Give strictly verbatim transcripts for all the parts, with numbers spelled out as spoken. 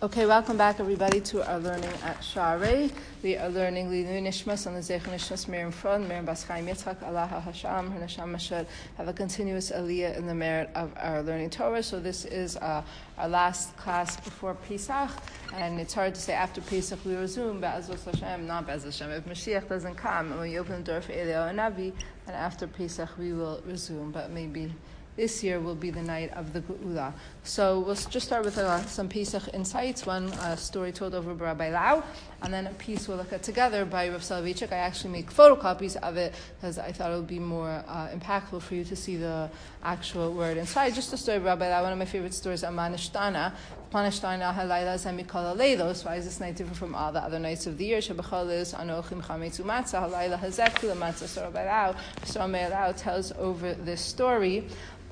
Okay, welcome back everybody to our learning at Sha'arei. We are learning Lilu Nishmas on the Zeich Nishmas Miriam Front, Miriam Bas Chaim Yitzchak, Allah HaSham, her Neshama should have a continuous aliyah in the merit of our learning Torah. So this is uh, our last class before Pesach, and it's hard to say after Pesach we resume, Be'ezus Hashem, not Be'ezus Hashem. If Mashiach doesn't come, and we open the door for Eliyahu Navi, and after Pesach we will resume, but maybe this year will be the night of the Geula. So we'll just start with uh, some Pesach insights. One uh, story told over by Rabbi Lau, and then a piece we'll look at together by Rav Soloveitchik. I actually make photocopies of it because I thought it would be more uh, impactful for you to see the actual word inside. Just a story of Rabbi Lau, one of my favorite stories, Amanishtana. Panishtana halayla zemikol aleilos. Why is this night different from all the other nights of the year? Shebecholis anochim chametzu matzah halayla hazekula matzah. So Rabbi Lau, so Rabbi Lau tells over this story.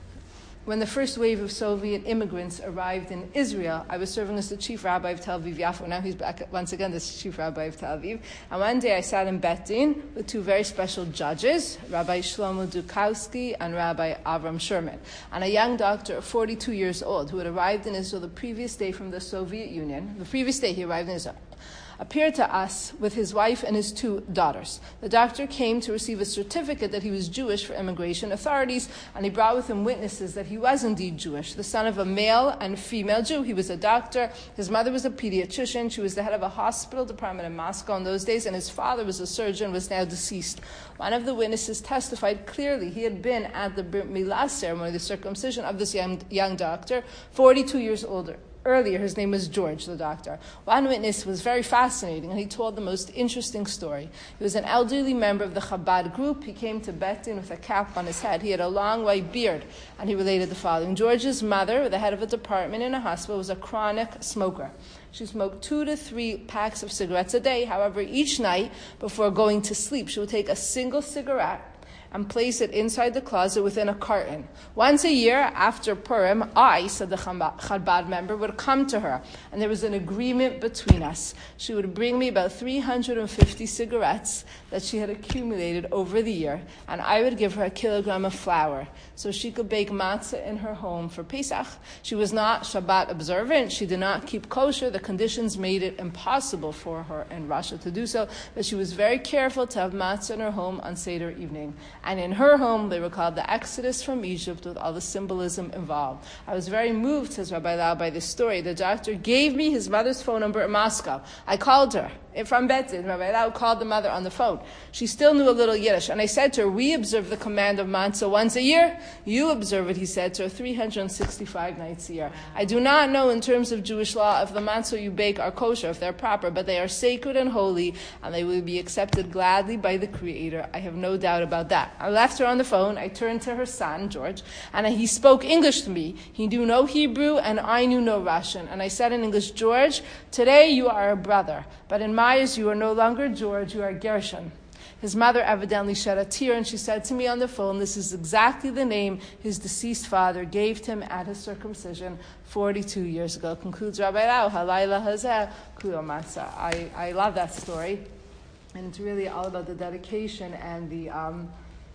When the first wave of Soviet immigrants arrived in Israel, I was serving as the chief rabbi of Tel Aviv Yafo. Now he's back once again, this chief rabbi of Tel Aviv. And one day I sat in Bet Din with two very special judges, Rabbi Shlomo Dukowski and Rabbi Avram Sherman, and a young doctor of forty-two years old who had arrived in Israel the previous day from the Soviet Union. The previous day he arrived in Israel. Appeared to us with his wife and his two daughters. The doctor came to receive a certificate that he was Jewish for immigration authorities, and he brought with him witnesses that he was indeed Jewish, the son of a male and female Jew. He was a doctor. His mother was a pediatrician. She was the head of a hospital department in Moscow in those days, and his father was a surgeon, was now deceased. One of the witnesses testified clearly he had been at the Brit Milah ceremony, the circumcision of this young, young doctor, forty-two years older. Earlier, his name was George, the doctor. One witness was very fascinating, and he told the most interesting story. He was an elderly member of the Chabad group. He came to Bet Din with a cap on his head. He had a long white beard, and he related the following. George's mother, the head of a department in a hospital, was a chronic smoker. She smoked two to three packs of cigarettes a day. However, each night, before going to sleep, she would take a single cigarette and place it inside the closet within a carton. Once a year, after Purim, I, said the Chabad member, would come to her, and there was an agreement between us. She would bring me about three hundred fifty cigarettes that she had accumulated over the year, and I would give her a kilogram of flour so she could bake matzah in her home for Pesach. She was not Shabbat observant. She did not keep kosher. The conditions made it impossible for her in Russia to do so, but she was very careful to have matzah in her home on Seder evening. And in her home, they recalled the Exodus from Egypt with all the symbolism involved. I was very moved, says Rabbi Lau, by this story. The doctor gave me his mother's phone number in Moscow. I called her from Bet Din. Rabbi Lau called the mother on the phone. She still knew a little Yiddish. And I said to her, we observe the command of matzah once a year. You observe it, he said to her, three hundred sixty-five nights a year. I do not know in terms of Jewish law if the matzah you bake are kosher, if they're proper, but they are sacred and holy, and they will be accepted gladly by the Creator. I have no doubt about that. I left her on the phone. I turned to her son, George, and he spoke English to me. He knew no Hebrew, and I knew no Russian. And I said in English, George, today you are a brother, but in my eyes you are no longer George, you are Gershon. His mother evidently shed a tear, and she said to me on the phone, this is exactly the name his deceased father gave him at his circumcision forty-two years ago. Concludes Rabbi Lau, halayla hazeh kulo matzah. I, I love that story, and it's really all about the dedication and the um,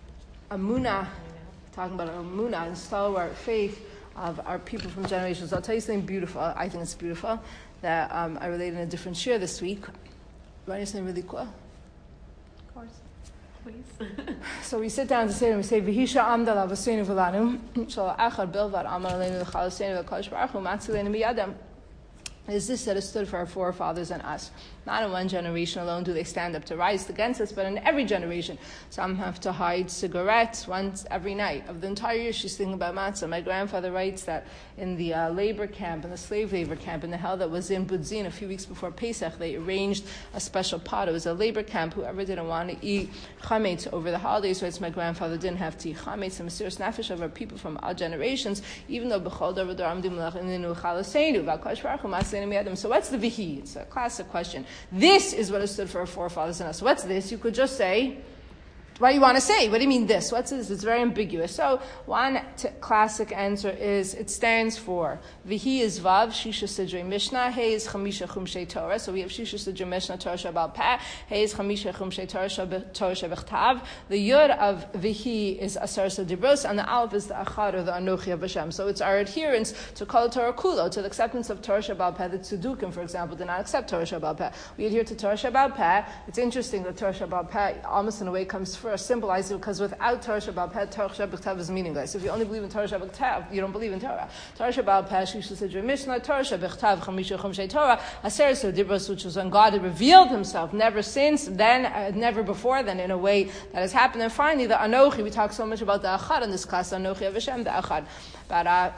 Amunah, talking about Amunah and stalwart faith of our people from generations. I'll tell you something beautiful. I think it's beautiful that um, I related in a different shir this week. Why is something really cool? Of course, please. So we sit down to say and we say V'hisha amdala v'seinu v'lanu shal achad bilvad amal aleinu v'chalaseinu v'kadosh baruch hu matzileinu miyadam. It is this that has stood for our forefathers and us. Not in one generation alone do they stand up to rise against us, but in every generation. Some have to hide cigarettes once every night. Of the entire year, she's thinking about matzah. My grandfather writes that in the uh, labor camp, in the slave labor camp, in the hell that was in Budzin a few weeks before Pesach, they arranged a special pot. It was a labor camp. Whoever didn't want to eat chametz over the holidays, writes my grandfather, didn't have to eat chametz. And Mesiras Nefesh of our people from all generations, even though b'chol davar davar amdim l'inu chalaseinu v'akadosh baruch hu matzileinu miyadam. So what's the vihi? It's a classic question. This is what has stood for our forefathers and us. What's this? You could just say what do you want to say? What do you mean this? What's this? It's very ambiguous. So one t- classic answer is it stands for Vihi is Vav, Shisha Sidrei Mishnah, He is Chamisha Chumshei Torah. So we have Shisha Sidrei Mishnah, Torah Shabal Peh, He is Chamisha Chumshei Torah Shabechtav. The Yud of Vihi is Asar Sadibros, and the Aleph is the Achad or the Anochi of Hashem. So it's our adherence to Kol Torah Kulo, to the acceptance of Torah Shabal Peh. The Tzedukim, for example, did not accept Torah Shabal Peh. We adhere to Torah Shabal Peh. It's interesting that Torah Shabal Peh almost in a way comes first. Symbolized it because without Torah Shabbat Peh, Torah Shabbat Tav is meaningless. If you only believe in Torah Shabbat Tav, you don't believe in Torah. Torah Shabbat Peh, Shisha Sidrei Mishnah, Torah Shabbat Tav, Chamisha Chumshei Torah, Aser So Dibros, which was when God had revealed Himself, never since, then, uh, never before then, in a way that has happened. And finally, the Anochi. We talk so much about the Achad in this class, Anochi of Hashem, the Achad. But uh,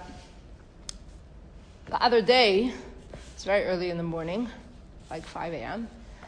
the other day, it's very early in the morning, like five a.m.,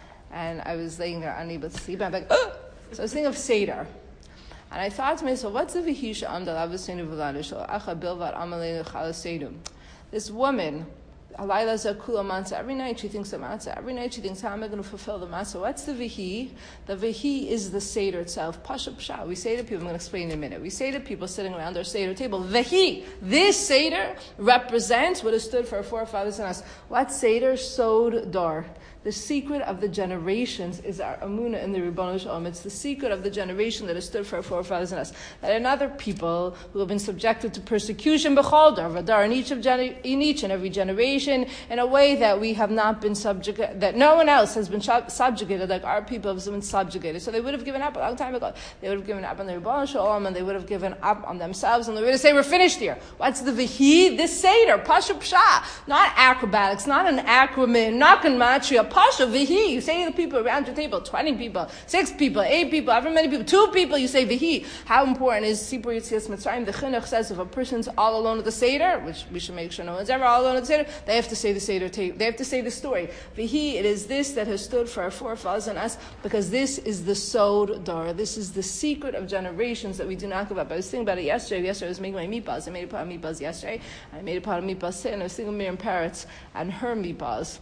and I was laying there unable to sleep, and I'm like, oh! So I was thinking of Seder. And I thought to myself, what's the Vihisha Amdal Avasenu V'Ladishal Acha Bilvat Amalenu Chalaseinu? This woman, Alayla Zakula Matzah, every night she thinks of Matzah. Every night she thinks, how am I going to fulfill the Matzah? What's the Vihi? The Vihi is the Seder itself. Pasha Psha. We say to people, I'm going to explain in a minute. We say to people sitting around our Seder table, Vihi, this Seder represents what has stood for our forefathers and us. What Seder? Sod Dar. The secret of the generations is our Amunah in the Ribbon Shalom. It's the secret of the generation that has stood for our forefathers and us. That in other people who have been subjected to persecution, B'chol Dar, Vadar, in each, of gener- in each and every generation, in a way that we have not been subjugated, that no one else has been subjugated, like our people have been subjugated. So they would have given up a long time ago. They would have given up on the Ribbon Shalom, and they would have given up on themselves, and they would have say, we're finished here. What's the Vihi? This Seder, Pasha Psha. Not acrobatics, not an acronym, not Kanmatria, Pasha Vihi. You say to the people around your table, twenty people, six people, eight people, however many people, two people, you say Vihi. How important is Sipur Yitzias Mitzrayim? The Chinuch says if a person's all alone at the Seder, which we should make sure no one's ever all alone at the Seder, they have to say the Seder tape. They have to say the story. Vihi, it is this that has stood for our forefathers and us, because this is the Sod Dar. This is the secret of generations that we do not give up. I was thinking about it yesterday. Yesterday I was making my meatballs. I made a pot of meatballs yesterday. I made a pot of meatballs today, and I was thinking of Miriam Peretz and her meatballs.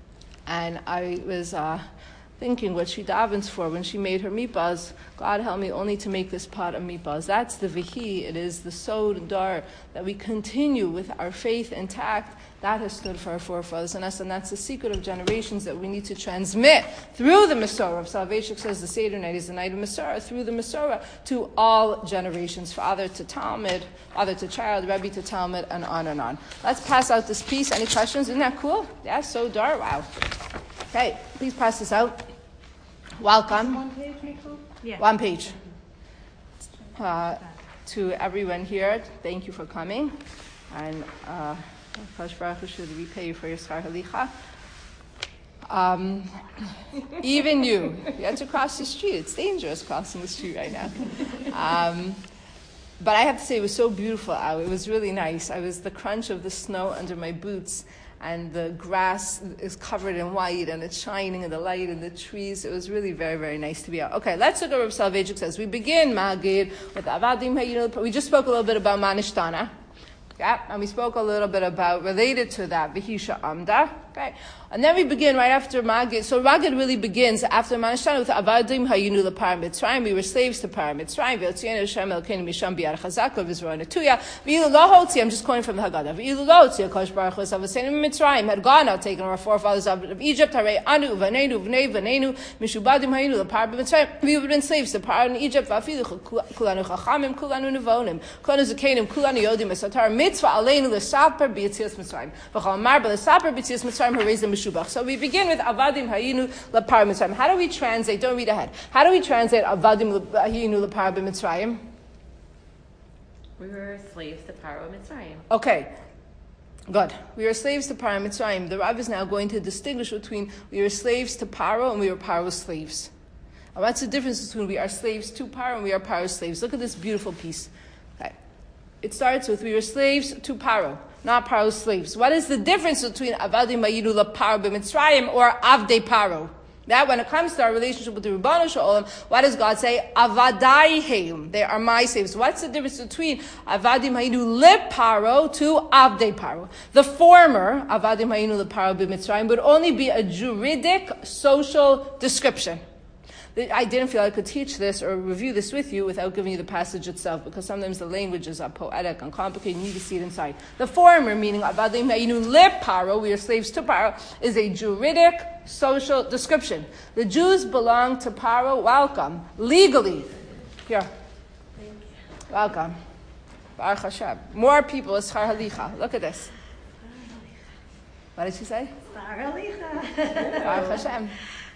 And I was uh, thinking what she davens for when she made her meatballs. God help me only to make this pot of meatballs. That's the Vihi. It is the Sod Dar that we continue with our faith intact. That has stood for our forefathers and us, and that's the secret of generations that we need to transmit through the Masorah. Of Soloveitchik says the Seder night is the night of Masorah, through the Masorah to all generations, father to Talmud, father to child, Rebbe to Talmud, and on and on. Let's pass out this piece. Any questions? Isn't that cool? Yeah, so dark. Wow. Okay, please pass this out. Welcome. One page, Nicole? Yeah. One page. Uh, to everyone here, thank you for coming. And uh, Kadosh Baruch Hu should repay you for your schar halicha. Um, even you, you had to cross the street. It's dangerous crossing the street right now. Um, but I have to say, it was so beautiful out. It was really nice. I was the crunch of the snow under my boots, and the grass is covered in white, and it's shining in the light, and the trees. It was really very, very nice to be out. Okay, let's look at what Rav Soloveitchik says. We begin Magid with Avadim Hayinu. We just spoke a little bit about Manishtana. Yeah, and we spoke a little bit about, related to that, Vihisha Amda. Okay, and then we begin right after Magid. So Magid really begins after Manishtana with Avadim Hayinu Lepar Mitzrayim. We were slaves to Par Mitzrayim. V'yotzienu Hashem Elokeinu Misham Biyad Chazak V'Yizro Netuya. V'ilu lo hotzi. I'm just quoting from the Haggadah. V'ilu lo hotzi. Kadosh Baruch Hu Avaseinu Mitzrayim had gone out, taken our forefathers out of Egypt. Harei Anu V'Neinu V'Nei V'Neinu Mishubadim Hayinu Lepar Mitzrayim. We have been slaves to Par in Egypt. V'afilu Kulanu Chachamim Kulanu Nevonim Kulanu Zakenim Kulanu Yodim Esatar Mitzvah Aleinu L'Saper B'Yitzias Mitzrayim. V'Chol Mar B'L'Saper B'Yitzias Mitzrayim. So we begin with Avadim Hayinu Lepar Mitzrayim. How do we translate? Don't read ahead. How do we translate Avadim Hayinu Lepar Mitzrayim? We were slaves to Paro Mitzrayim. Okay, good. We were slaves to Paro Mitzrayim. The Rav is now going to distinguish between we were slaves to Paro and we were Paro's slaves. And what's the difference between we are slaves to Paro and we are Paro's slaves? Look at this beautiful piece. Okay. It starts with we were slaves to Paro, not Paro's slaves. What is the difference between Avadim Hayinu Lepar B'Mitzrayim or Avdei Paro? That when it comes to our relationship with the Ribbon Shalom, what does God say? Avadai Heim. They are my slaves. What's the difference between Avadim Hayinu Leparo to Avdei Paro? The former, Avadim Hayinu Leparo B'Mitzrayim, would only be a juridic, social description. I didn't feel I could teach this or review this with you without giving you the passage itself, because sometimes the languages are poetic and complicated. You need to see it inside. The former, meaning avadim hayinu leparo, we are slaves to Paro, is a juridic social description. The Jews belong to Paro. Welcome legally. Here, welcome. Baruch Hashem. More people is schar halicha. Look at this. What did she say? Baruch Hashem.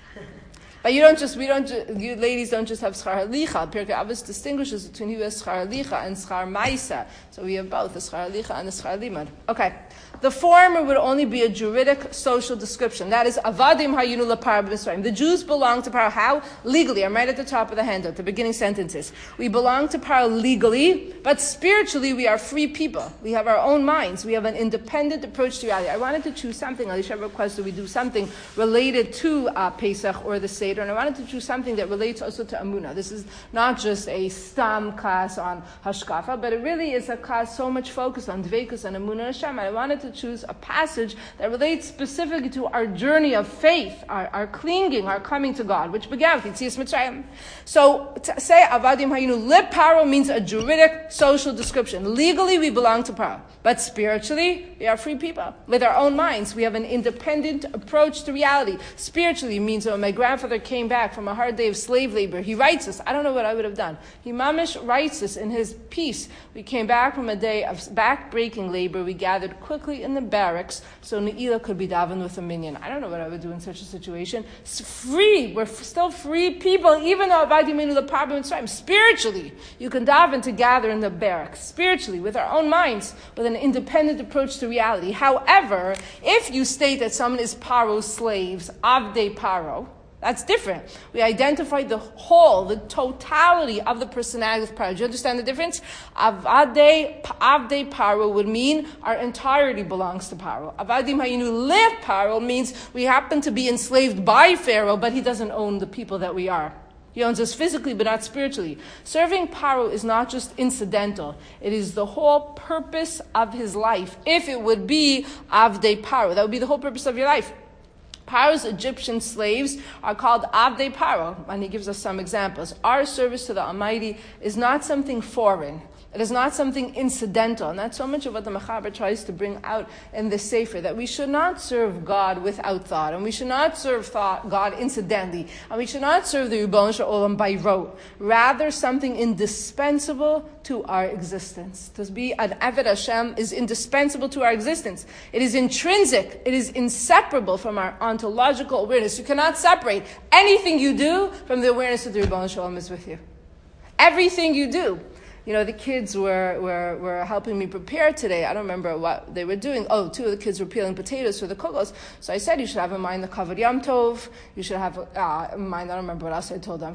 But you don't just, we don't, ju- you ladies don't just have schar halicha. Pirkei Avos distinguishes between who has schar halicha and schar maisa. So we have both, the schar halicha and the schar limud. Okay. The former would only be a juridic social description. That is, avadim hayinu leparo b'Mitzrayim. The Jews belong to Paro. How? Legally. I'm right at the top of the handout, the beginning sentences. We belong to Paro legally, but spiritually we are free people. We have our own minds. We have an independent approach to reality. I wanted to choose something. Elisha requested we do something related to uh, Pesach or the Seder, and I wanted to choose something that relates also to Amunah. This is not just a stam class on Hashkafa, but it really is a class so much focused on Dveikus and Amunah Hashem. And I wanted to choose a passage that relates specifically to our journey of faith, our, our clinging, our coming to God, which began with Yetzias Mitzrayim. So, to say Avadim Hayinu Lip Paro means a juridic social description. Legally, we belong to Paro, but spiritually, we are free people. With our own minds, we have an independent approach to reality. Spiritually means when my grandfather came back from a hard day of slave labor, he writes this. I don't know what I would have done. He mamish writes this in his piece. We came back from a day of back-breaking labor. We gathered quickly in the barracks so Ne'ilah could be davened with a minion. I don't know what I would do in such a situation. It's free. We're f- still free people, even though spiritually, you can daven to gather in the barracks. Spiritually, with our own minds, with an independent approach to reality. However, if you state that someone is Paro's slaves, Avdei Paro, that's different. We identify the whole, the totality of the personality of Paro. Do you understand the difference? Avadei, Avdei Paro would mean our entirety belongs to Paro. Avadim Hayinu Lev Paro means we happen to be enslaved by Pharaoh, but he doesn't own the people that we are. He owns us physically, but not spiritually. Serving Paro is not just incidental. It is the whole purpose of his life. If it would be Avdei Paro, that would be the whole purpose of your life. Paro's Egyptian slaves are called Avdei Paro, and he gives us some examples. Our service to the Almighty is not something foreign. It is not something incidental, and that's so much of what the Mechaber tries to bring out in the Sefer, that we should not serve God without thought, and we should not serve thought, God incidentally, and we should not serve the Ribono Shel Olam by rote. Rather, something indispensable to our existence. To be an Eved Hashem is indispensable to our existence. It is intrinsic. It is inseparable from our ontological awareness. You cannot separate anything you do from the awareness that the Ribono Shel Olam is with you. Everything you do. You know, the kids were, were, were helping me prepare today. I don't remember what they were doing. Oh, two of the kids were peeling potatoes for the kugels. So I said, you should have in mind the Kavod Yom Tov. You should have uh, in mind, I don't remember what else I told them.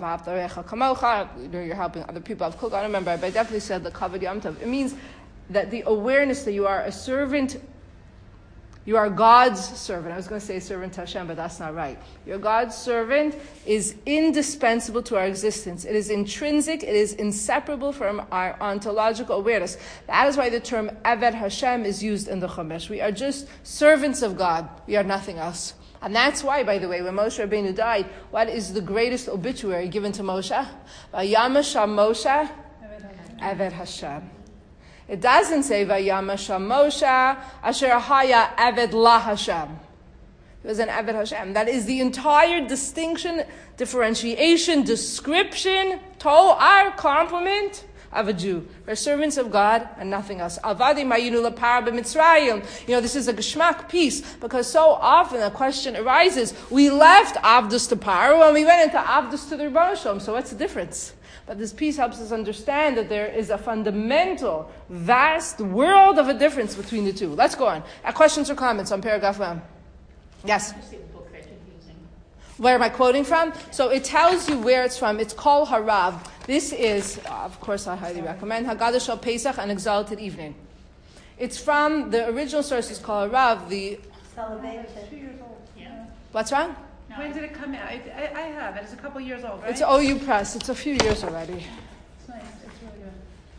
You know, you're helping other people have kugel. I don't remember, but I definitely said the Kavod Yom Tov. It means that the awareness that you are a servant, you are God's servant. I was going to say servant to Hashem, but that's not right. Your God's servant is indispensable to our existence. It is intrinsic. It is inseparable from our ontological awareness. That is why the term Eved Hashem is used in the Chumash. We are just servants of God. We are nothing else. And that's why, by the way, when Moshe Rabbeinu died, what is the greatest obituary given to Moshe? Vayama Moshe, Eved Hashem. It doesn't say Vayama Sham Moshe Asher Haya Eved La Hashem. He was an Eved Hashem. That is the entire distinction, differentiation, description, our compliment of a Jew. We're servants of God and nothing else. Avadim Hayinu Leparo b'Mitzrayim. You know, this is a Geshmak piece, because so often a question arises. We left Avdus to Paro and we went into Avdus to the Ribono Shel Olam. So what's the difference? But this piece helps us understand that there is a fundamental, vast world of a difference between the two. Let's go on. Uh, questions or comments on paragraph one? Yes? Where am I quoting from? So it tells you where it's from. It's Kol Harav. This is, uh, of course, I highly recommend, Haggadah Shel Pesach, An Exalted Evening. It's from, the original source is Kol Harav, the... Celebration. Two years old. Yeah. What's wrong? No. When did it come out? I, I, I have it. It's a couple years old, right? It's O U Press. It's a few years already. It's nice. It's really good.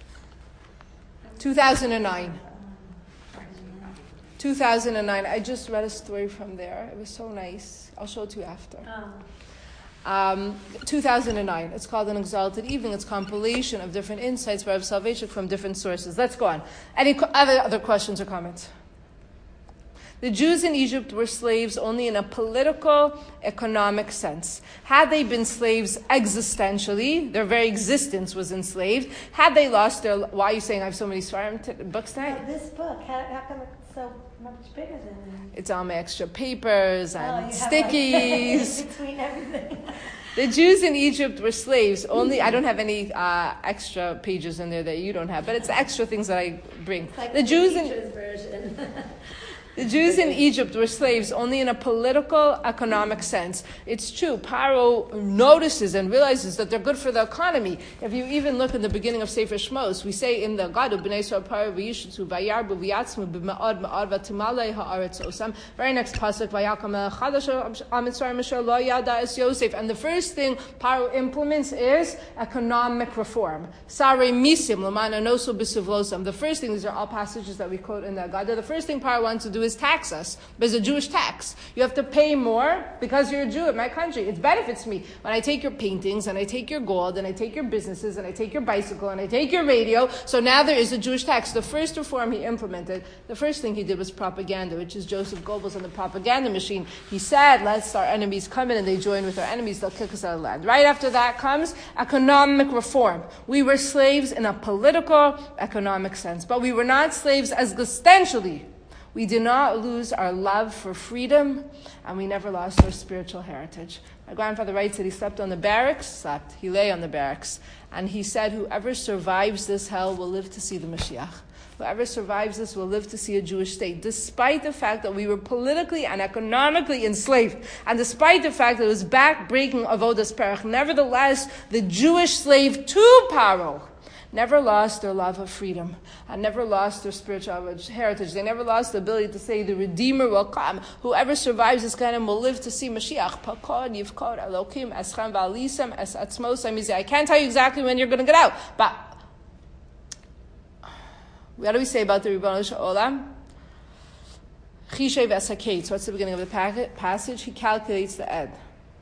two thousand nine. two thousand nine. I just read a story from there. It was so nice. I'll show it to you after. Um. Um, two thousand nine. It's called An Exalted Evening. It's a compilation of different insights by Rav Soloveitchik from different sources. Let's go on. Any other, other questions or comments? The Jews in Egypt were slaves only in a political, economic sense. Had they been slaves existentially, their very existence was enslaved. Had they lost their... Why are you saying I have so many Svarim t- books tonight? No, this book, how, how come it's so much bigger than... It's all my extra papers and Oh, you have, stickies. like, between everything. The Jews in Egypt were slaves only... I don't have any uh, extra pages in there that you don't have, but it's extra things that I bring. It's like the Jews in... teacher's version. The Jews in Egypt were slaves only in a political, economic sense. It's true. Paro notices and realizes that they're good for the economy. If you even look in the beginning of Sefer Shmos, we say in the Gadu, B'nai Yisrael Paro v'yishutzu v'yarbu v'yatzmu b'ma'ad ma'ad v'timalei ha'aretz osam. Very next pasuk, v'yakam chadash ha'mitzrayim asher lo yada es Yosef. And the first thing Paro implements is economic reform. Sarei misim l'mana nosu b'sivlosam. The first thing, these are all passages that we quote in the Gadu. The first thing Paro wants to do is tax us. There's a Jewish tax. You have to pay more because you're a Jew in my country. It benefits me. When I take your paintings and I take your gold and I take your businesses and I take your bicycle and I take your radio, so now there is a Jewish tax. The first reform he implemented, the first thing he did was propaganda, which is Joseph Goebbels and the propaganda machine. He said, let's our enemies come in and they join with our enemies, they'll kick us out of the land. Right after that comes economic reform. We were slaves in a political, economic sense, but we were not slaves existentially. We did not lose our love for freedom, and we never lost our spiritual heritage. My grandfather writes that he slept on the barracks, slept, he lay on the barracks, and he said, whoever survives this hell will live to see the Mashiach. Whoever survives this will live to see a Jewish state, despite the fact that we were politically and economically enslaved, and despite the fact that it was back-breaking avodas perach. Nevertheless, the Jewish slave to Paro never lost their love of freedom and never lost their spiritual heritage. They never lost the ability to say the Redeemer will come. Whoever survives this kind of will live to see Mashiach. Pakod, Yivkod, Elokim, Eschem, Valisem, Es Atzmos, I can't tell you exactly when you're going to get out, but what do we say about the Ribono Shel Olam? Chishev Esakate. So what's the beginning of the passage? He calculates the ed.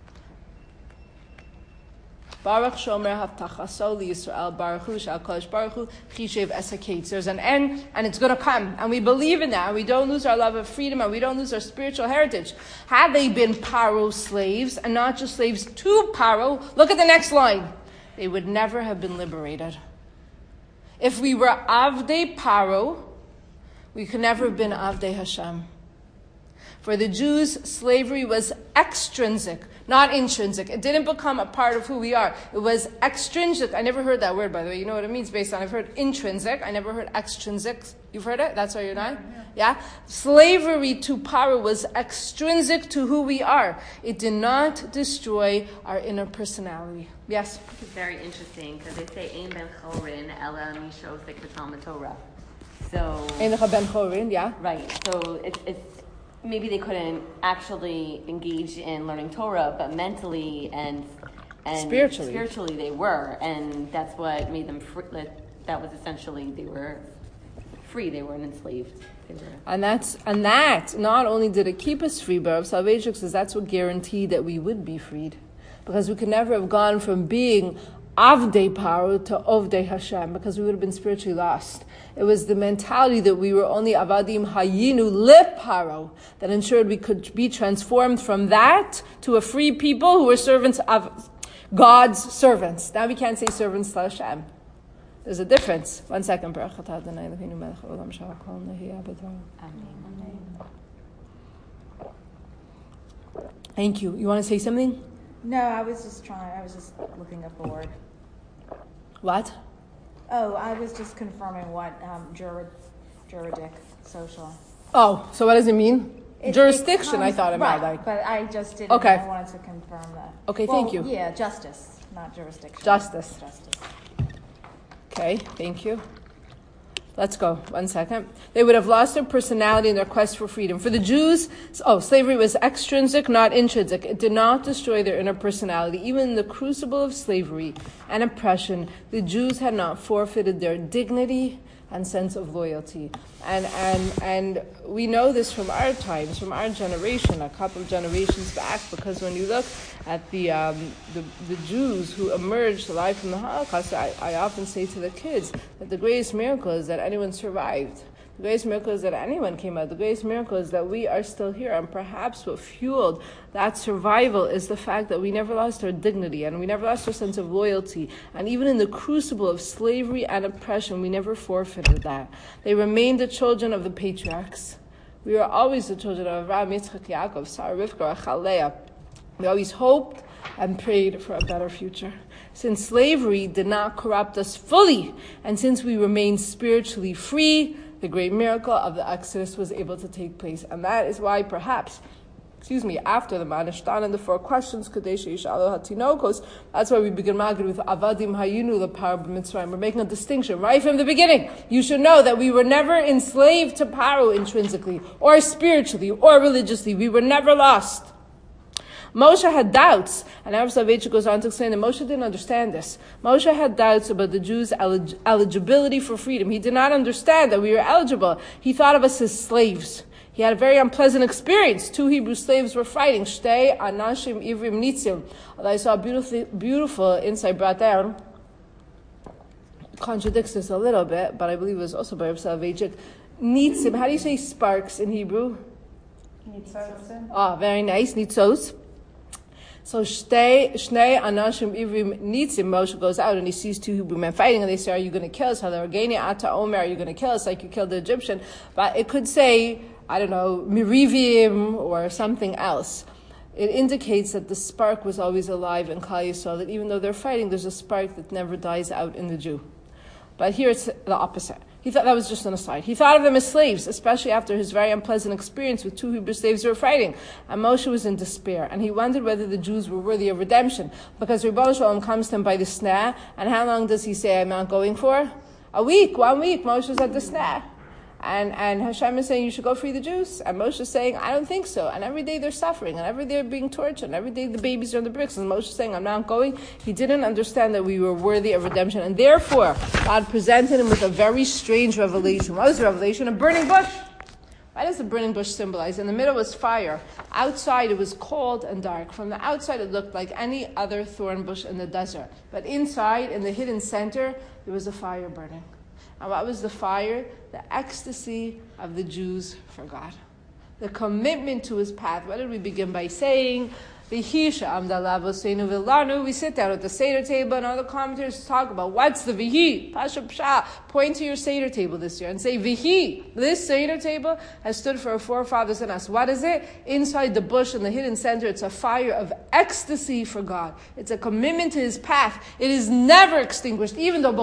Baruch Shomer Haftachaso Yisrael Baruch Hu Shal Kodesh Baruch Hu Chishev Esakate. There's an end, and it's going to come, and we believe in that. And we don't lose our love of freedom, and we don't lose our spiritual heritage. Had they been Paro slaves, and not just slaves to Paro, look at the next line. They would never have been liberated. If we were Avdei Paro, we could never have been Avdei Hashem. For the Jews, slavery was extrinsic, not intrinsic. It didn't become a part of who we are. It was extrinsic. I never heard that word, by the way. You know what it means based on, I've heard intrinsic. I never heard extrinsic. You've heard it? That's why you're not? Yeah? Slavery to Paro was extrinsic to who we are. It did not destroy our inner personality. Yes? It's very interesting because they say Ein ben chorin ela misho sekvatal Torah. So Ein ben chorin, yeah. Right. So it's it's maybe they couldn't actually engage in learning Torah, but mentally and and spiritually, spiritually they were, and that's what made them free. That was essentially they were free. They weren't enslaved. They were. And that's and that not only did it keep us free, but Rav Soloveitchik says that's what guaranteed that we would be freed, because we could never have gone from being Avdei Paro to Ovdei Hashem, because we would have been spiritually lost. It was the mentality that we were only Avadim Hayinu Le Paro that ensured we could be transformed from that to a free people who were servants of God's servants. Now we can't say servants to Hashem. There's a difference. One second. Thank you. You want to say something? No, I was just trying, I was just looking up a word. What? Oh, I was just confirming what um, jurid, juridic, social. Oh, so what does it mean? It, Jurisdiction, it comes, I thought it right, meant like. But I just didn't, Okay. I wanted to confirm that. Okay, well, thank you. Yeah, justice, not jurisdiction. Justice. Justice. Okay, thank you. Let's go. One second. They would have lost their personality in their quest for freedom. For the Jews, oh, slavery was extrinsic, not intrinsic. It did not destroy their inner personality. Even in the crucible of slavery and oppression, the Jews had not forfeited their dignity and sense of loyalty. And and and we know this from our times, from our generation, a couple of generations back, because when you look at the um, the, the Jews who emerged alive from the Holocaust, I, I often say to the kids that the greatest miracle is that anyone survived. The greatest miracle is that anyone came out. The greatest miracle is that we are still here. And perhaps what fueled that survival is the fact that we never lost our dignity and we never lost our sense of loyalty. And even in the crucible of slavery and oppression, we never forfeited that. They remained the children of the patriarchs. We were always the children of Avraham, Yitzchak, Yaakov, Sarah, Rivka, Rachel, Leah. We always hoped and prayed for a better future. Since slavery did not corrupt us fully, and since we remained spiritually free, the great miracle of the Exodus was able to take place. And that is why perhaps, excuse me, after the Manishtan and the four questions, Kadesh Yishalo Hatinokos, that's why we begin Magid with Avadim Hayinu, the power of Mitzrayim. We're making a distinction right from the beginning. You should know that we were never enslaved to Paro intrinsically, or spiritually, or religiously. We were never lost. Moshe had doubts, and Rabbi Soloveitchik goes on to explain that Moshe didn't understand this. Moshe had doubts about the Jews' elig- eligibility for freedom. He did not understand that we were eligible. He thought of us as slaves. He had a very unpleasant experience. Two Hebrew slaves were fighting. Shtei Anashim Ivrim Nitzim. Although I saw a beautiful, beautiful insight brought down. It contradicts this a little bit, but I believe it was also by Rabbi Soloveitchik. Nitzim, how do you say sparks in Hebrew? Nitzos. Ah, very nice. Nitzos. So Shnei Anashim Ivrim Nitzim, Moshe goes out and he sees two Hebrew men fighting, and they say, "Are you going to kill us? Halargeni Ata Omer, are you going to kill us like you killed the Egyptian?" But it could say, I don't know, Mirivim or something else. It indicates that the spark was always alive in Klal Yisrael, that even though they're fighting, there's a spark that never dies out in the Jew. But here it's the opposite. He thought that was just an aside. He thought of them as slaves, especially after his very unpleasant experience with two Hebrew slaves who were fighting. And Moshe was in despair, and he wondered whether the Jews were worthy of redemption, because Ribono Shel Olam comes to him by the snare, and how long does he say, "I'm not going for"? A week, one week. Moshe's at the snare. And and Hashem is saying, you should go free the Jews. And Moshe is saying, I don't think so. And every day they're suffering, and every day they're being tortured, and every day the babies are on the bricks. And Moshe is saying, I'm not going. He didn't understand that we were worthy of redemption. And therefore, God presented him with a very strange revelation. What was the revelation? A burning bush. Why does the burning bush symbolize? In the middle was fire. Outside it was cold and dark. From the outside it looked like any other thorn bush in the desert. But inside, in the hidden center, there was a fire burning. And what was the fire? The ecstasy of the Jews for God. The commitment to his path. What did we begin by saying? We sit down at the Seder table, and other commentators talk about what's the Vihi. Pasha Psha. Point to your Seder table this year and say, Vihi. This Seder table has stood for our forefathers and us. What is it? Inside the bush in the hidden center, it's a fire of ecstasy for God. It's a commitment to his path. It is never extinguished, even though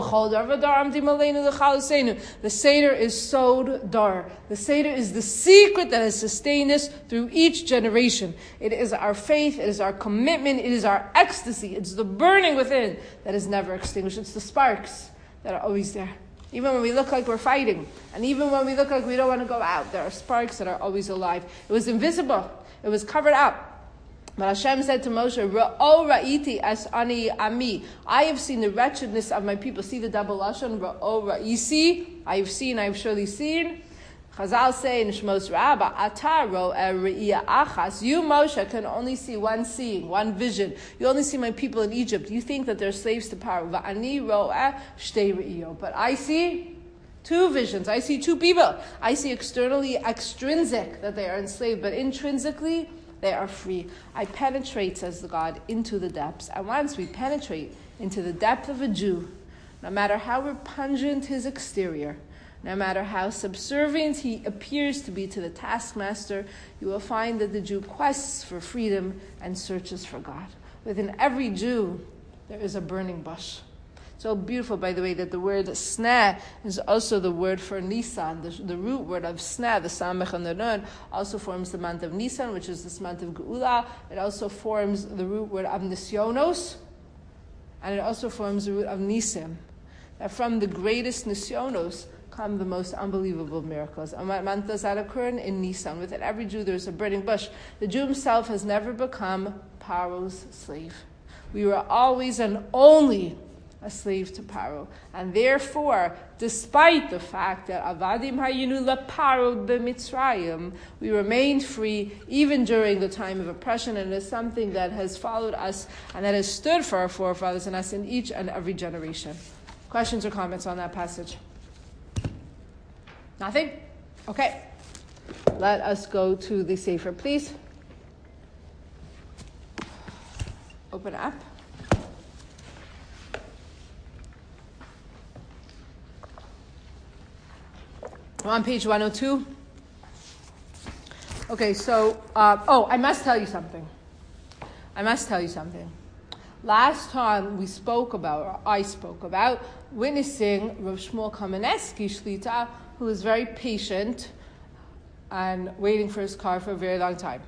the Seder is sod dar. The Seder is the secret that has sustained us through each generation. It is our faith. It is our commitment. It is our ecstasy. It's the burning within that is never extinguished. It's the sparks that are always there. Even when we look like we're fighting, and even when we look like we don't want to go out, there are sparks that are always alive. It was invisible. It was covered up. But Hashem said to Moshe, Ra'o ra'iti as ani ami. I have seen the wretchedness of my people. See the double lashon, Ra'o ra'isi. I have seen, I have surely seen. Chazal say in Shmos Rabbah, Ataro Re'iyah Achas, you, Moshe, can only see one seeing, one vision. You only see my people in Egypt. You think that they're slaves to power. Va'ani ro'eh shtei re'iyot. But I see two visions. I see two people. I see externally extrinsic that they are enslaved, but intrinsically they are free. I penetrate, says the God, into the depths. And once we penetrate into the depth of a Jew, no matter how repugnant his exterior, no matter how subservient he appears to be to the taskmaster, you will find that the Jew quests for freedom and searches for God. Within every Jew, there is a burning bush. So beautiful, by the way, that the word sneh is also the word for Nisan. The, the root word of sneh, the samech and the nun, also forms the month of Nisan, which is this month of Geula. It also forms the root word of Nisyonos, and it also forms the root of Nisim. That from the greatest Nisyonos come the most unbelievable miracles. And what month does that occur in? In Nisan. Within every Jew there is a burning bush. The Jew himself has never become Paro's slave. We were always and only a slave to Paro. And therefore, despite the fact that Avadim Hayinu LaParo b'Mitzrayim, we remained free even during the time of oppression, and it is something that has followed us and that has stood for our forefathers and us in each and every generation. Questions or comments on that passage? Nothing? Okay. Let us go to the Sefer, please. Open up. We're on page one oh two. Okay, so, uh, oh, I must tell you something. I must tell you something. Last time we spoke about, or I spoke about, witnessing Rav Shmuel Kamenetsky Shlita, who was very patient and waiting for his car for a very long time.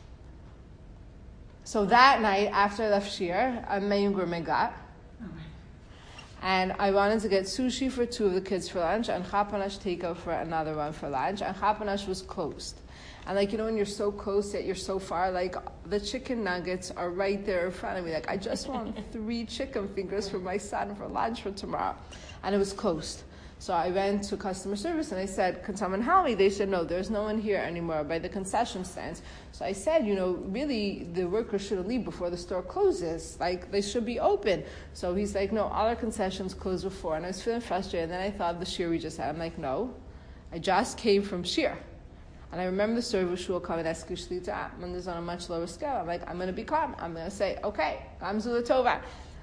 So that night, after I left Shir, I made Megat. And I wanted to get sushi for two of the kids for lunch and Chapanash takeout for another one for lunch. And Chapanash was closed. And like, you know, when you're so close yet you're so far, like the chicken nuggets are right there in front of me. Like, I just want three chicken fingers for my son for lunch for tomorrow. And it was closed. So I went to customer service and I said, can someone help me? They said, no, there's no one here anymore by the concession stands. So I said, you know, really the workers shouldn't leave before the store closes. Like, they should be open. So he's like, no, all our concessions closed before. And I was feeling frustrated. And then I thought of the shir we just had. I'm like, no, I just came from shir. And I remember the story of Shul Kamenetsky Shlita when there's on a much lower scale. I'm like, I'm going to be calm. I'm going to say, okay, Gamzu Tova.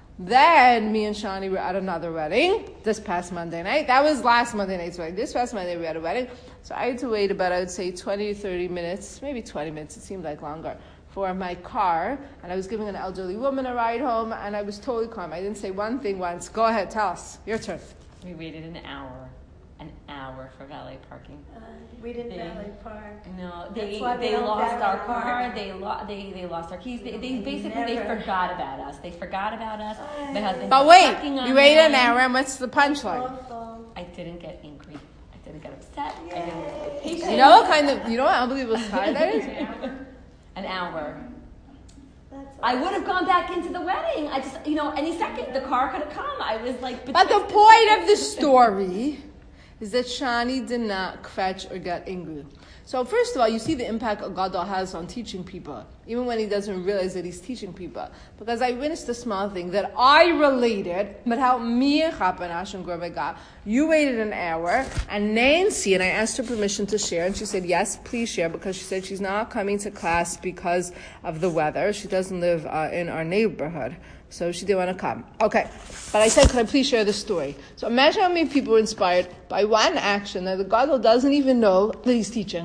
Then me and Shani were at another wedding this past Monday night. That was last Monday night's wedding. This past Monday we had a wedding. So I had to wait about, I would say, twenty to thirty minutes, maybe twenty minutes, it seemed like longer, for my car. And I was giving an elderly woman a ride home, and I was totally calm. I didn't say one thing once. Go ahead, tell us. Your turn. We waited an hour. An hour for valet parking. Uh, we didn't They- valet park. No, That's they why we they don't lost valet our park. car. They lo- they they lost our keys. They, they basically they Never. forgot about us. They forgot about us. My husband. But was wait, checking on you waited an them. hour, and what's the punchline? Awful. I didn't get angry. I didn't get upset. I didn't get patient. You know what kind of, you know what unbelievable time that is? An hour. That's I would have gone back into the wedding. I just, you know, any second the car could have come. I was like. But the point of the story is that Shani did not fetch or get angry. So first of all, you see the impact Gadol has on teaching people, even when he doesn't realize that he's teaching people. Because I witnessed a small thing that I related, but how me and Chapanash and Gorbegat, you waited an hour, and Nancy, and I asked her permission to share, and she said, yes, please share, because she said she's not coming to class because of the weather. She doesn't live uh, in our neighborhood. So she didn't want to come. Okay. But I said, could I please share this story? So imagine how many people were inspired by one action that the Gadol doesn't even know that he's teaching.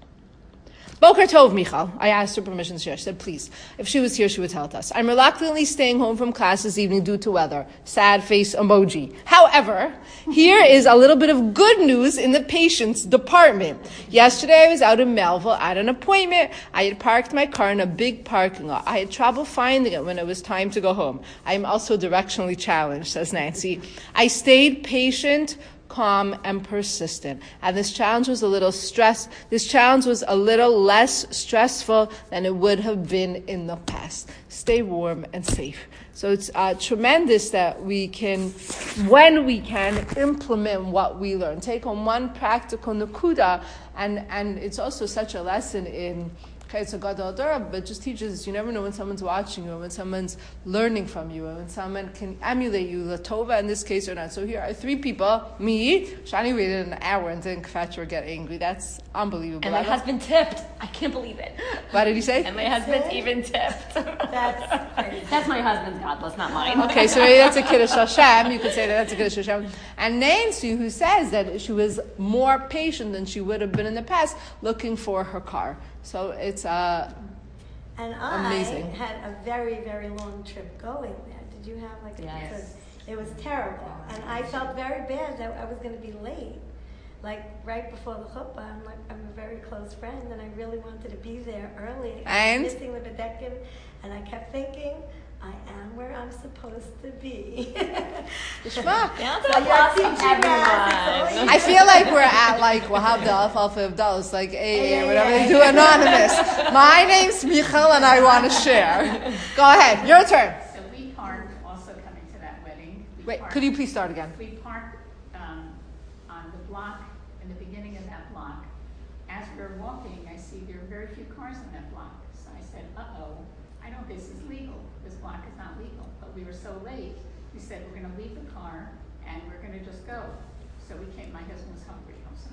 Boker Tov, Michal. I asked her permission to share. She said, please. If she was here, she would tell us. I'm reluctantly staying home from class this evening due to weather. Sad face emoji. However, here is a little bit of good news in the patients department. Yesterday, I was out in Melville at an appointment. I had parked my car in a big parking lot. I had trouble finding it when it was time to go home. I am also directionally challenged, says Nancy. I stayed patient, calm, and persistent. And this challenge was a little stress. This challenge was a little less stressful than it would have been in the past. Stay warm and safe. So it's uh, tremendous that we can, when we can, implement what we learn. Take on one practical nakuda, and, and it's also such a lesson in okay, it's a gadol dora, but just teaches you never know when someone's watching you, when someone's learning from you, and when someone can emulate you, latova in this case or not. So here are three people, me, Shani waited an hour and didn't fetch or get angry. That's unbelievable. And my husband tipped. I can't believe it. What did he say? And my husband even tipped. That's crazy. That's my husband's godless, not mine. Okay, so maybe that's a Kiddush Hashem. You could say that that's a Kiddush Hashem. And Nancy, who says that she was more patient than she would have been in the past, looking for her car. So it's uh, And I amazing. had a very, very long trip going there. Did you have like a Yes. It was terrible. And I felt very bad that I was going to be late. Like right before the chuppah, I'm like I'm a very close friend, and I really wanted to be there early. I And? was missing the bedekim, and I kept thinking, I am where I'm supposed to be. Shema. Down So to the you're plus teaching of us, everyone. it's I feel like we're at like Wahab the Alpha Alpha of Dallas, like A A Yeah, or whatever yeah, they do, yeah. anonymous. My name's Michal and I want to share. Go ahead, your turn. So we aren't also coming to that wedding. We Wait, parked- could you please start again? We parked um, on the block, in the beginning of that block. As we were walking, I see there are very few cars on that block. So I said, uh-oh, I know this is legal. This block is not legal. But we were so late, we said, we're going to leave the car and we're going to just go. So we came, my husband was hungry also.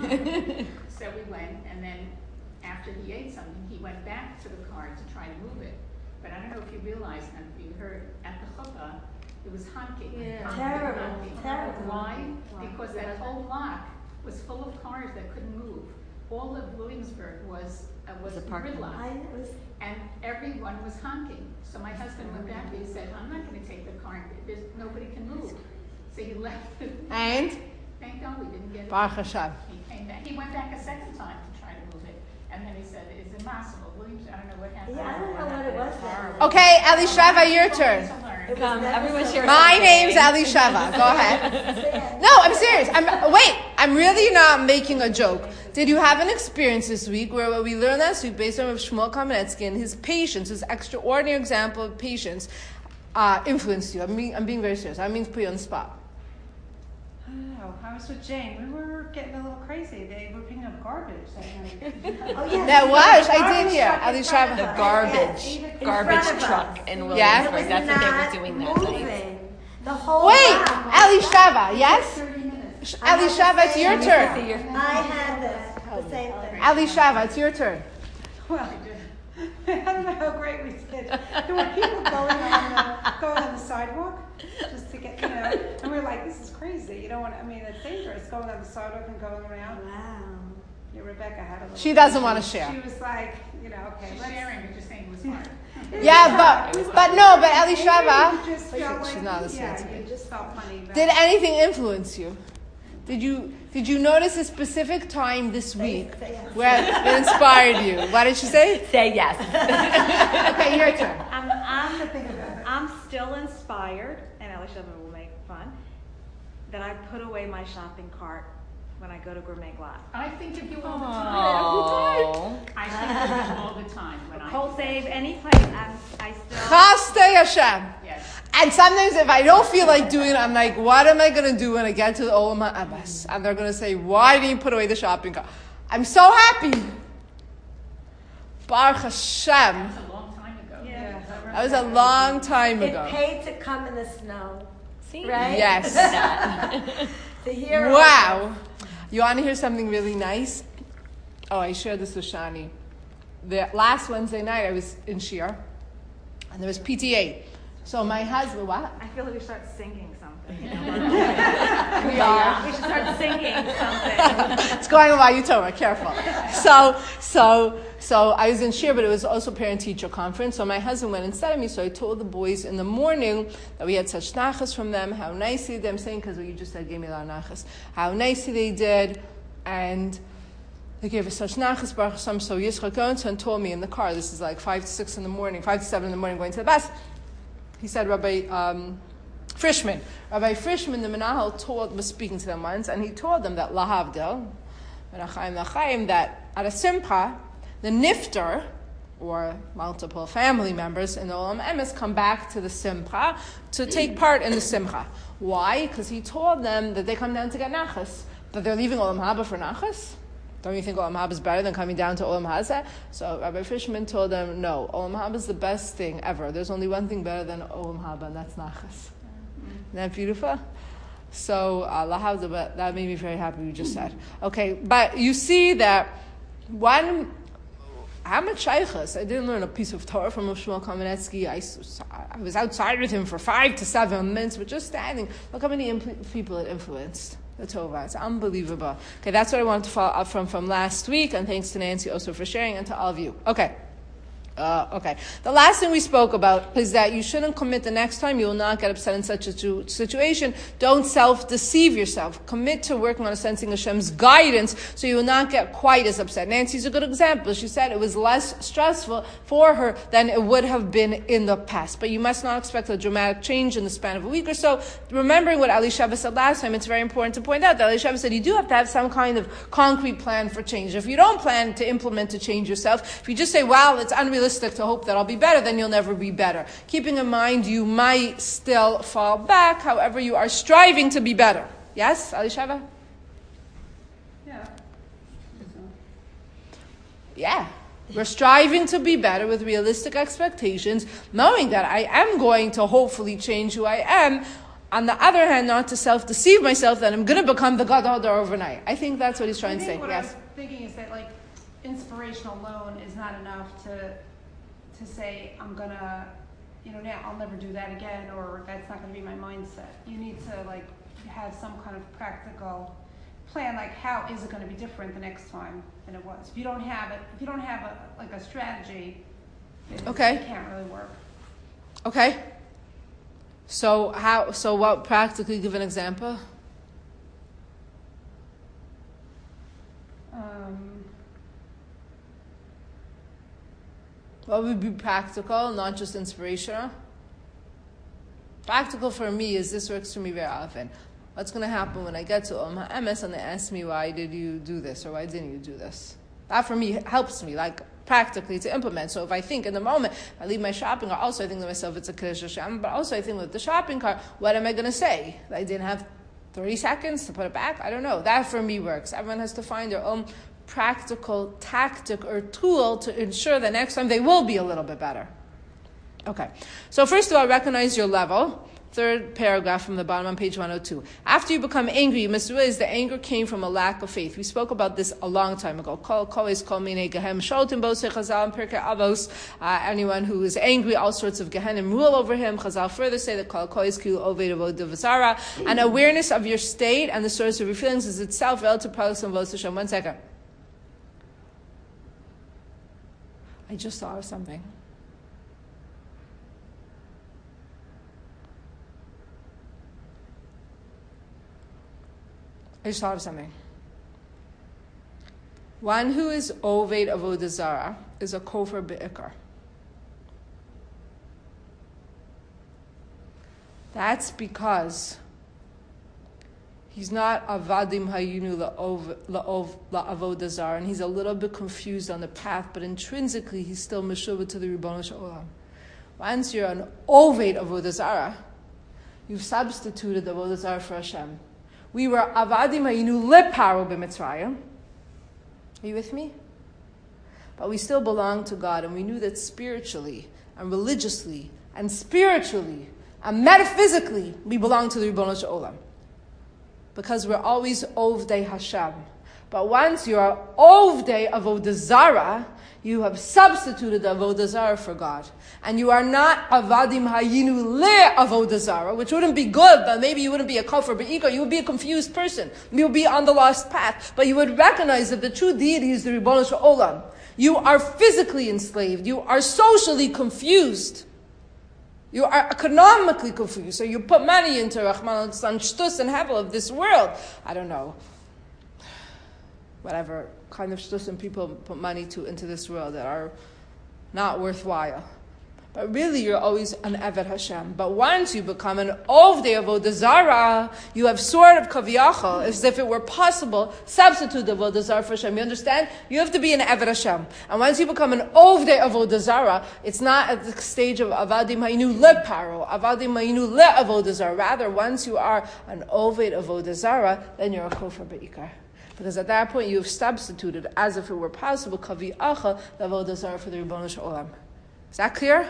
So we went, and then after he ate something, he went back to the car to try to move it. But I don't know if you realize, and if you heard, at the chuppah, it was honking. Yeah. honking, Terrible, honking. terrible. Why? Because that whole block was full of cars that couldn't move. All of Williamsburg was uh, was Was a parking gridlock, I was, and everyone was honking. So my husband went back and he said, "I'm not going to take the car. There's nobody can move." So he left it. And? Thank God we didn't get it. Baruch Hashem. He came back. He went back a second time to try to move it, and then he said, "It's impossible." Williams, I don't know what happened. yeah, I don't know what it was then. Okay, Elisheva, your turn. It was Come, never everyone so- share My something. name's Elisheva. Go ahead. No, I'm serious. I'm wait. I'm really not making a joke. Did you have an experience this week where what we learned last week, based on Rav Shmuel Kamenetsky and his patience, his extraordinary example of patience, uh, influenced you? I'm being, I'm being very serious. I mean to put you on the spot. I don't know. I was with Jane. We were getting a little crazy. They were picking up garbage that night. Oh, yes. That was. I Garbage did hear. truck in Elisheva. front of The us. garbage, Yes. In garbage front of truck us. in Yeah. Williamsburg. It was That's what they not were doing that night. moving. The whole Wait, block was- Elisheva. Yes. I had the Elisheva, it's your same- turn. I had the, the same thing. Elisheva, it's your turn. Well, I don't know how great we did. There were people going on the going on the sidewalk just to get, you know, and we were like, this is crazy. You don't want. I mean, it's dangerous going on the sidewalk and going around. Wow. Yeah, Rebecca had a little. She doesn't want to share. She was like, you know, okay, She's let's. sharing, but just saying it was hard. Yeah, but but no, but Elisheva. You just felt She's like, not listening yeah, to me. you just felt funny. About Did anything influence you? Did you did you notice a specific time this week say yes. where it inspired you? What did she say? Say yes. Okay, your turn. I'm, I'm, Think about it. I'm still inspired, and Elisheva will make fun, that I put away my shopping cart when I go to Gourmet Glass. I think of you all the time. Oh. I think of you all the time when I. Cold Save, any place, I'm, I still. Chaste Hashem. Yes. And sometimes if I don't feel like doing it, I'm like, what am I going to do when I get to the Olam HaAbbas? And they're going to say, why didn't you put away the shopping cart? I'm so happy. Baruch Hashem. That's a long time ago. Yeah. That was a long time It ago. paid to come in the snow. See? Right? Yes. To hear Wow. You want to hear something really nice? Oh, I shared this with Shani. The last Wednesday night I was in Shir, and there was P T A. So my husband, what? I feel like we should start singing something. We are. We should start singing something. It's going on while you Torah, careful. So, so, so I was in Shir, but it was also parent-teacher conference. So my husband went instead of me, so I told the boys in the morning that we had such nachas from them, how nicely them saying, because what you just said gave me a lot of nachas, how nicely they did, and they gave us such nachas, Baruch Hashem. So Yitzchak Goenson told me in the car, this is like five to six in the morning, five to seven in the morning, going to the bus. He said, Rabbi um, Frischman, Rabbi Frischman, the Menahel, told, was speaking to them once, and he told them that lahavdil, that at a simcha, the nifter, or multiple family members in the Olam Emes, come back to the simcha to take part in the simcha. Why? Because he told them that they come down to get nachas, that they're leaving Olam Haba for nachas. Don't you think Olam Haba is better than coming down to Olam Hazeh? So Rabbi Frischman told them, no, Olam Haba is the best thing ever. There's only one thing better than Olam Haba, and that's nachas. Isn't that beautiful? So, uh, lahavda, but that made me very happy you just said. Okay, but you see that one, I'm a shaykhus. I didn't learn a piece of Torah from Shmuel Kamenetsky. I, I was outside with him for five to seven minutes, but just standing. Look how many impl- people it influenced. The Tova. It's unbelievable. Okay, that's what I wanted to follow up from from last week, and thanks to Nancy also for sharing, and to all of you. Okay. Uh, okay. The last thing we spoke about is that you shouldn't commit the next time. You will not get upset in such a tu- situation. Don't self-deceive yourself. Commit to working on sensing Hashem's guidance so you will not get quite as upset. Nancy's a good example. She said it was less stressful for her than it would have been in the past. But you must not expect a dramatic change in the span of a week or so. Remembering what Elisheva said last time, it's very important to point out that Elisheva said you do have to have some kind of concrete plan for change. If you don't plan to implement a change yourself, if you just say, well, it's unrealistic unrealistic to hope that I'll be better, then you'll never be better. Keeping in mind you might still fall back, however you are striving to be better. Yes, Elisheva? Yeah. Yeah. We're striving to be better with realistic expectations, knowing that I am going to hopefully change who I am. On the other hand, not to self-deceive myself that I'm going to become the God Hodor overnight. I think that's what he's trying I to think say. what Yes. I was thinking is that like inspiration alone is not enough to to say I'm gonna, you know, now I'll never do that again, or that's not going to be my mindset. You need to like have some kind of practical plan, like how is it going to be different the next time than it was. If you don't have it, if you don't have a like a strategy, it, Okay. it can't really work. Okay. So how? So what? Practically, give an example. Um, What would be practical, not just inspirational? Practical for me is this works for me very often. What's going to happen when I get to Om HaEmes and they ask me, why did you do this or why didn't you do this? That for me helps me, like practically to implement. So if I think in the moment, I leave my shopping cart, also I think to myself, it's a Kiddush Hashem, but also I think with the shopping cart, what am I going to say? That I didn't have thirty seconds to put it back? I don't know. That for me works. Everyone has to find their own practical tactic or tool to ensure that next time they will be a little bit better. Okay. So first of all, recognize your level. Third paragraph from the bottom on page one oh two. After you become angry, you must realize the anger came from a lack of faith. We spoke about this a long time ago. Uh, anyone who is angry, all sorts of Gehenim rule over him. Chazal further say that and awareness of your state and the source of your feelings is itself relative progress and Vos Hashem. One second. I just thought of something. I just thought of something. One who is Oved Avodah Zarah is a Kofar Be'ikar. That's because he's not Avadim Hayinu La'Avodah Zarah, and he's a little bit confused on the path, but intrinsically he's still Meshuvah to the Ribono Shel Olam. Once you're an Oved Avodah Zarah, you've substituted the Avodah Zarah for Hashem. We were avadim hayinu leparo b'Mitzrayim. Are you with me? But we still belong to God, and we knew that spiritually and religiously and spiritually and metaphysically we belong to the Ribono Shel Olam, because we're always Ovdei Hashem. But once you are Ovdei Avodah Zarah, you have substituted the Avodah Zarah for God. And you are not Avadim Hayinu Le Avodah Zarah, which wouldn't be good, but maybe you wouldn't be a Kofar Be'ikar, you would be a confused person. You would be on the lost path. But you would recognize that the true deity is the Ribono Shel Olam. You are physically enslaved. You are socially confused. You are economically confused. So you put money into Rahman al-San Shtus and Hevel of this world. I don't know. Whatever kind of shtus and people put money to into this world that are not worthwhile. But really, you're always an Eved Hashem. But once you become an Ovdei Avodah Zarah, you have sort of kaviyachal, as if it were possible, substitute the Avodah Zarah for Hashem. You understand? You have to be an Eved Hashem. And once you become an Ovdei Avodah Zarah, it's not at the stage of Avadim Hayinu Le Paro, Avadim Hayinu Le Avodah Zarah. Rather, once you are an Oved Avodah Zarah, then you're a Kofar Be'ikar. Because at that point you have substituted, as if it were possible, kavi acha, the avodah zarah for the Ribono Shel Olam. Is that clear?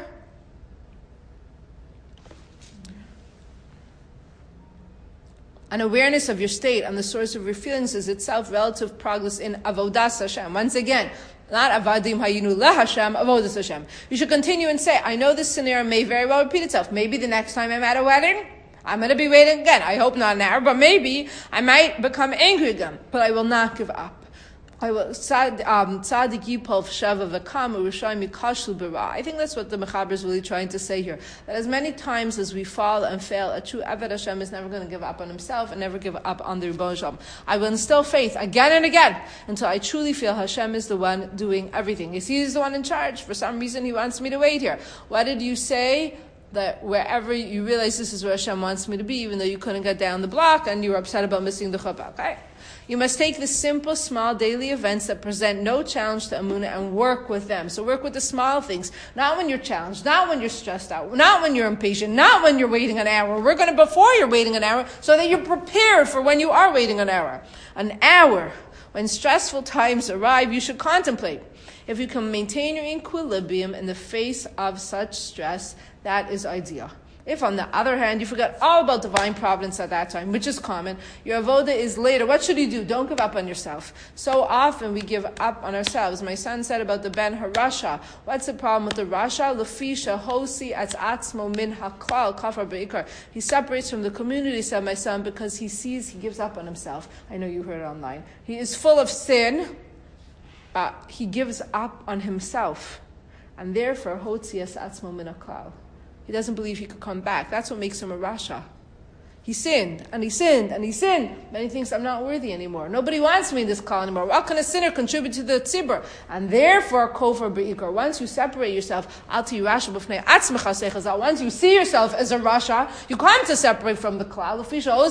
An awareness of your state and the source of your feelings is itself relative progress in avodas Hashem. Once again, not avadim hayinu le Hashem, avodas Hashem. You should continue and say, I know this scenario may very well repeat itself. Maybe the next time I'm at a wedding, I'm going to be waiting again. I hope not now, but maybe I might become angry again. But I will not give up. I will. Tzadik yipol v'sheva v'kam u'rishayim yikashlu b'ra. I think that's what the Mechaber is really trying to say here. That as many times as we fall and fail, a true Eved Hashem is never going to give up on himself and never give up on the Ribono Shel Olam. I will instill faith again and again until I truly feel Hashem is the one doing everything. He's the one in charge. For some reason, He wants me to wait here. What did you say? that wherever you realize this is where Hashem wants me to be, even though you couldn't get down the block and you were upset about missing the chuppah, okay? You must take the simple, small daily events that present no challenge to Amunah and work with them. So work with the small things. Not when you're challenged, not when you're stressed out, not when you're impatient, not when you're waiting an hour. We're going to before you're waiting an hour so that you're prepared for when you are waiting an hour. An hour. When stressful times arrive, you should contemplate. If you can maintain your equilibrium in the face of such stress, that is ideal. If, on the other hand, you forget all about divine providence at that time, which is common, your avoda is later, what should you do? Don't give up on yourself. So often we give up on ourselves. My son said about the Ben Harasha. What's the problem with the Rasha? Lefisha hosi atz atzmo min haklal kafar beikar. He separates from the community, said my son, because he sees he gives up on himself. I know you heard it online. He is full of sin. Uh, he gives up on himself. And therefore, hotzi atz atzmo min haklal. He doesn't believe he could come back. That's what makes him a Rasha. He sinned, and he sinned, and he sinned. Then he thinks, I'm not worthy anymore. Nobody wants me in this call anymore. How can a sinner contribute to the tzibur? And therefore, kofar be'ikar. Once you separate yourself, once you see yourself as a Rasha, you come to separate from the klal.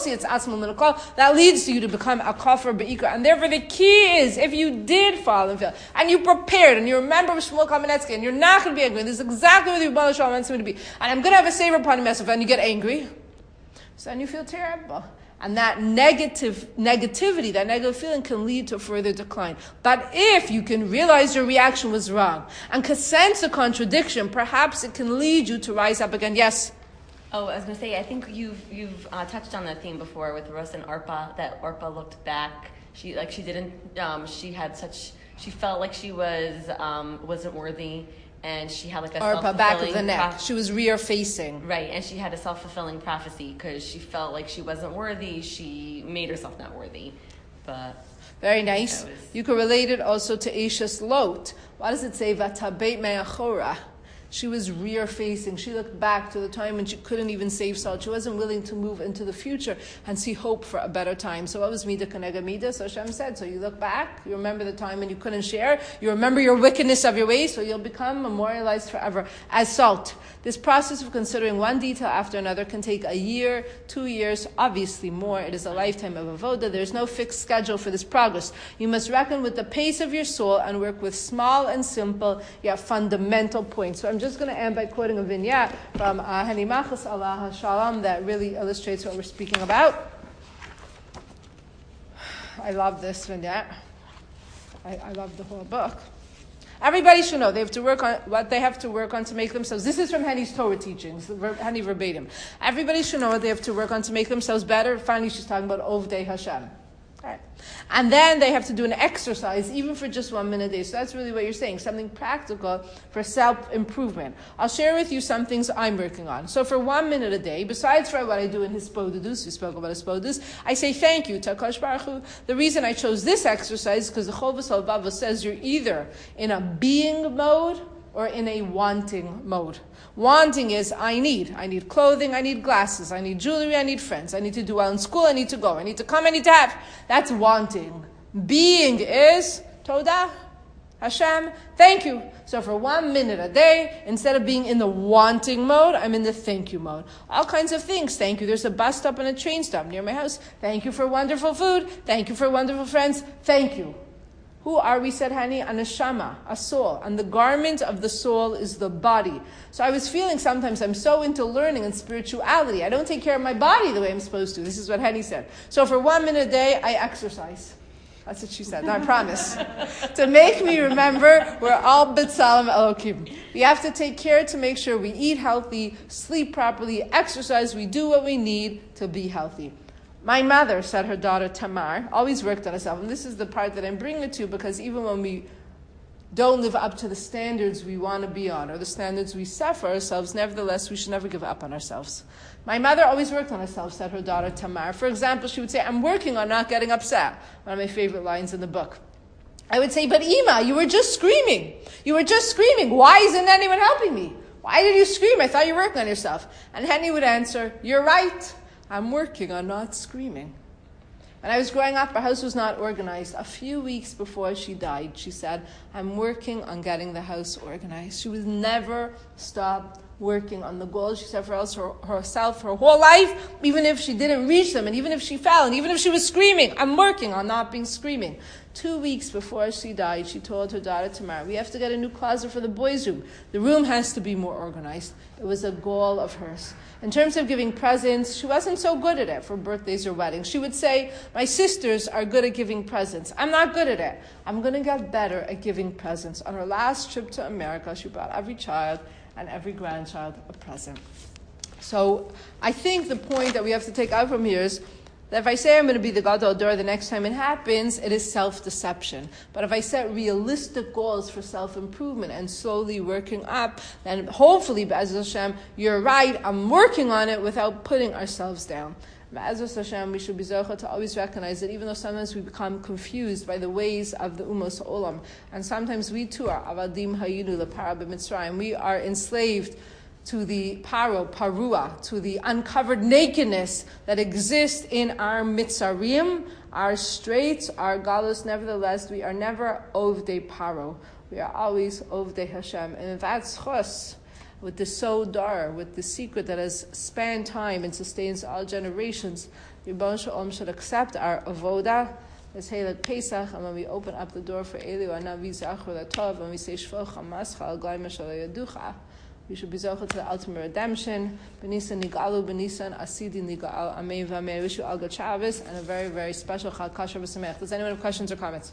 That leads to you to become a kofar be'ikar. And therefore, the key is, if you did fall and fail, and you prepared, and you remember Shmuel Kamenetsky, and you're not going to be angry, and this is exactly what the Rebbe Shalom wants me to be, and I'm going to have a savor upon myself, and you get angry, so then you feel terrible. And that negative negativity, that negative feeling can lead to further decline. But if you can realize your reaction was wrong and can sense a contradiction, perhaps it can lead you to rise up again. Yes? Oh, I was going to say, I think you've you've uh, touched on that theme before with Russ and Arpa, that Arpa looked back. She like she didn't, um, she had such, she felt like she was, um, wasn't worthy. And she had like a Arpa, self-fulfilling back of the neck. Prof- she was rear facing. Right, and she had a self-fulfilling prophecy because she felt like she wasn't worthy. She made herself not worthy. But very nice. Was... You could relate it also to Ashes Lot. What does it say? Vatabeit me'achora. She was rear-facing. She looked back to the time when she couldn't even save salt. She wasn't willing to move into the future and see hope for a better time. So what was Mida Kanega Mida? So Hashem said, so you look back, you remember the time when you couldn't share, you remember your wickedness of your ways, so you'll become memorialized forever as salt. This process of considering one detail after another can take a year, two years, obviously more. It is a lifetime of avoda. There's no fixed schedule for this progress. You must reckon with the pace of your soul and work with small and simple, yet fundamental points. So I'm just going to end by quoting a vignette from uh, Hani Machas Allah Shalom that really illustrates what we're speaking about. I love this vignette. I, I love the whole book. Everybody should know they have to work on what they have to work on to make themselves. This is from Henny's Torah teachings, Henny verbatim. Everybody should know what they have to work on to make themselves better. Finally, she's talking about Ovdei Hashem. All right. And then they have to do an exercise, even for just one minute a day. So that's really what you're saying, something practical for self-improvement. I'll share with you some things I'm working on. So for one minute a day, besides for what I do in Hispodadus, we spoke about Hispodadus, I say thank you to HaKadosh Baruch Hu. The reason I chose this exercise is because the Chovos HaLevavos says you're either in a being mode or in a wanting mode. Wanting is, I need. I need clothing, I need glasses, I need jewelry, I need friends. I need to do well in school, I need to go, I need to come, I need to have. That's wanting. Being is, Toda, Hashem, thank you. So for one minute a day, instead of being in the wanting mode, I'm in the thank you mode. All kinds of things. Thank you. There's a bus stop and a train stop near my house. Thank you for wonderful food. Thank you for wonderful friends. Thank you. Who are we, said Hani? A neshama, a soul. And the garment of the soul is the body. So I was feeling sometimes I'm so into learning and spirituality. I don't take care of my body the way I'm supposed to. This is what Hani said. So for one minute a day, I exercise. That's what she said. No, I promise. To make me remember we're all B'Tselem Elokim. We have to take care to make sure we eat healthy, sleep properly, exercise. We do what we need to be healthy. My mother, said her daughter Tamar, always worked on herself. And this is the part that I'm bringing it to, because even when we don't live up to the standards we want to be on, or the standards we set for ourselves, nevertheless, we should never give up on ourselves. My mother always worked on herself, said her daughter Tamar. For example, she would say, I'm working on not getting upset. One of my favorite lines in the book. I would say, but Ima, you were just screaming. You were just screaming. Why isn't anyone helping me? Why did you scream? I thought you were working on yourself. And Henny would answer, you're right. I'm working on not screaming. When I was growing up, our house was not organized. A few weeks before she died, she said, I'm working on getting the house organized. She would never stop working on the goals she set for her, herself her whole life, even if she didn't reach them, and even if she fell, and even if she was screaming. I'm working on not being screaming. Two weeks before she died, she told her daughter Tamara, we have to get a new closet for the boys' room. The room has to be more organized. It was a goal of hers. In terms of giving presents, she wasn't so good at it for birthdays or weddings. She would say, my sisters are good at giving presents. I'm not good at it. I'm going to get better at giving presents. On her last trip to America, she brought every child and every grandchild a present. So I think the point that we have to take out from here is that if I say I'm going to be the Gadol Dor the next time it happens, it is self-deception. But if I set realistic goals for self-improvement and slowly working up, then hopefully, Be'ez Hashem, you're right, I'm working on it without putting ourselves down. Be'ez Hashem, we should be zocheh to always recognize that even though sometimes we become confused by the ways of the Umos Olam, and sometimes we too are avadim hayinu lepara b'mitzrayim, we are enslaved to the paro, parua, to the uncovered nakedness that exists in our mitzarim, our straits, our galus. Nevertheless, we are never ovdei paro. We are always ovdei Hashem. And that's chus, with the sodar, with the secret that has spanned time and sustains all generations. Ribbon Shalom should accept our avoda. Let's say like Pesach, and when we open up the door for Eliu, and now we zachor latov, and we say shvoch hamascha al gleima shalei yaducha. We should be zocheh to the ultimate redemption. B'nisan nigalu, b'nisan asidi nigal. Amen v'amen. I wish you all good Shabbos and a very, very special Chag Kasher v'Samech. Does anyone have questions or comments?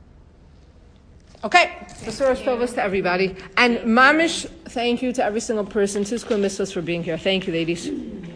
Okay, Besuras Tovos to everybody. And Mamish, thank you to every single person. Tizkun Mitzvos for being here. Thank you, ladies.